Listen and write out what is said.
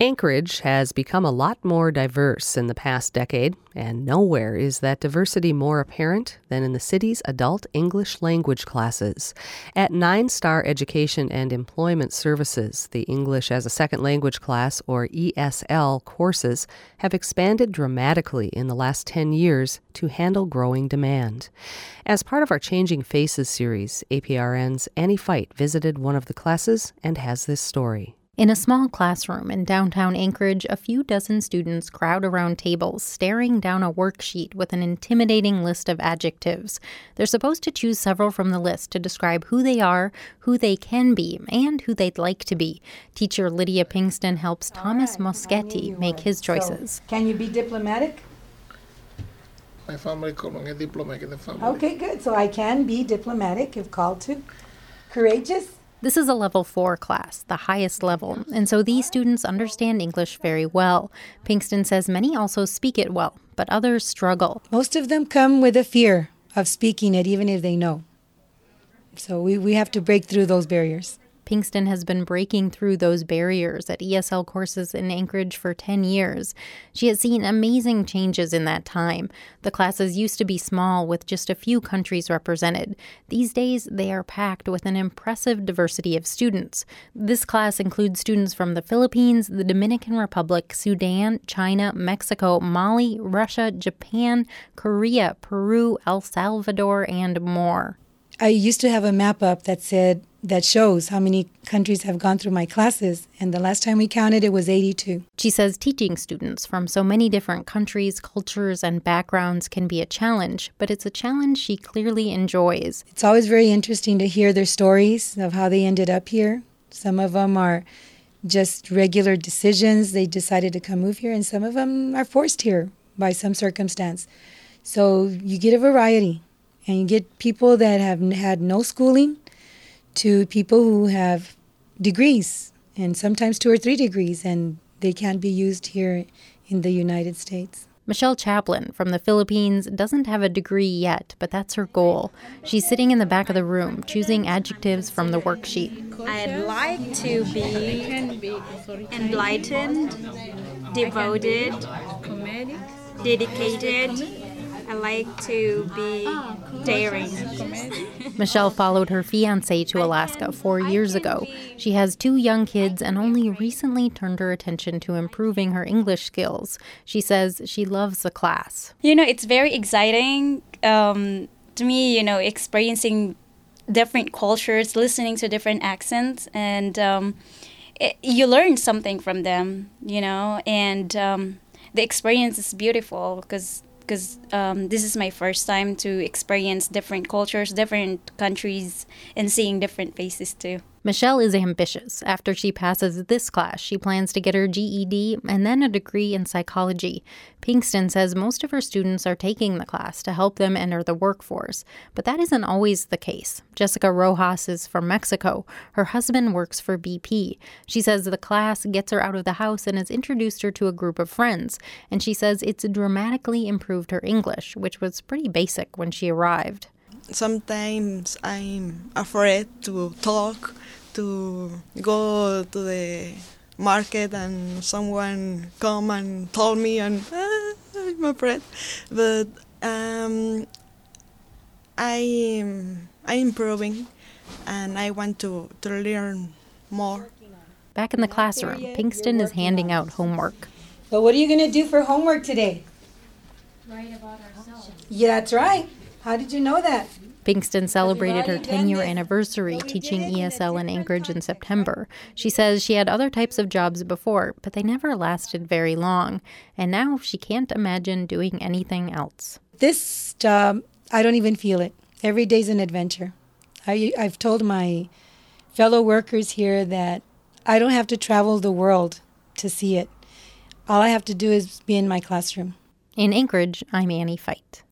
Anchorage has become a lot more diverse in the past decade, and nowhere is that diversity more apparent than in the city's adult English language classes. At 9-Star Education and Employment Services, the English as a Second Language class, or ESL, courses have expanded dramatically in the last 10 years to handle growing demand. As part of our Changing Faces series, APRN's Annie Fight visited one of the classes and has this story. In a small classroom in downtown Anchorage, a few dozen students crowd around tables, staring down a worksheet with an intimidating list of adjectives. They're supposed to choose several from the list to describe who they are, who they can be, and who they'd like to be. Teacher Lydia Pinkston helps Thomas Moschetti make his choices. So, can you be diplomatic? My family called me a diplomat in the family. Okay, good. So I can be diplomatic if called to. Courageous? This is a level 4 class, the highest level, and so these students understand English very well. Pinkston says many also speak it well, but others struggle. Most of them come with a fear of speaking it, even if they know. So we have to break through those barriers. Pinkston has been breaking through those barriers at ESL courses in Anchorage for 10 years. She has seen amazing changes in that time. The classes used to be small with just a few countries represented. These days, they are packed with an impressive diversity of students. This class includes students from the Philippines, the Dominican Republic, Sudan, China, Mexico, Mali, Russia, Japan, Korea, Peru, El Salvador, and more. I used to have a map up that shows how many countries have gone through my classes, and the last time we counted, it was 82. She says teaching students from so many different countries, cultures, and backgrounds can be a challenge, but it's a challenge she clearly enjoys. It's always very interesting to hear their stories of how they ended up here. Some of them are just regular decisions. They decided to move here, and some of them are forced here by some circumstance. So you get a variety, and you get people that have had no schooling, to people who have degrees, and sometimes 2 or 3 degrees, and they can't be used here in the United States. Michelle Chaplin from the Philippines doesn't have a degree yet, but that's her goal. She's sitting in the back of the room, choosing adjectives from the worksheet. I'd like to be enlightened, devoted, dedicated. I like to be daring. Michelle followed her fiancé to Alaska 4 years ago. She has 2 young kids and only recently turned her attention to improving her English skills. She says she loves the class. It's very exciting to me, experiencing different cultures, listening to different accents, and you learn something from them, and the experience is beautiful because this is my first time to experience different cultures, different countries, and seeing different faces too. Michelle is ambitious. After she passes this class, she plans to get her GED and then a degree in psychology. Pinkston says most of her students are taking the class to help them enter the workforce, but that isn't always the case. Jessica Rojas is from Mexico. Her husband works for BP. She says the class gets her out of the house and has introduced her to a group of friends, and she says it's dramatically improved her English, which was pretty basic when she arrived. Sometimes I'm afraid to talk, to go to the market and someone come and told me and I'm afraid. But I'm improving and I want to learn more. Back in the classroom, Pinkston is handing out homework. So what are you going to do for homework today? Write about ourselves. Yeah, that's right. How did you know that? Pinkston celebrated her 10-year anniversary teaching ESL in Anchorage in September. She says she had other types of jobs before, but they never lasted very long. And now she can't imagine doing anything else. This job, I don't even feel it. Every day's an adventure. I've told my fellow workers here that I don't have to travel the world to see it. All I have to do is be in my classroom. In Anchorage, I'm Annie Fight.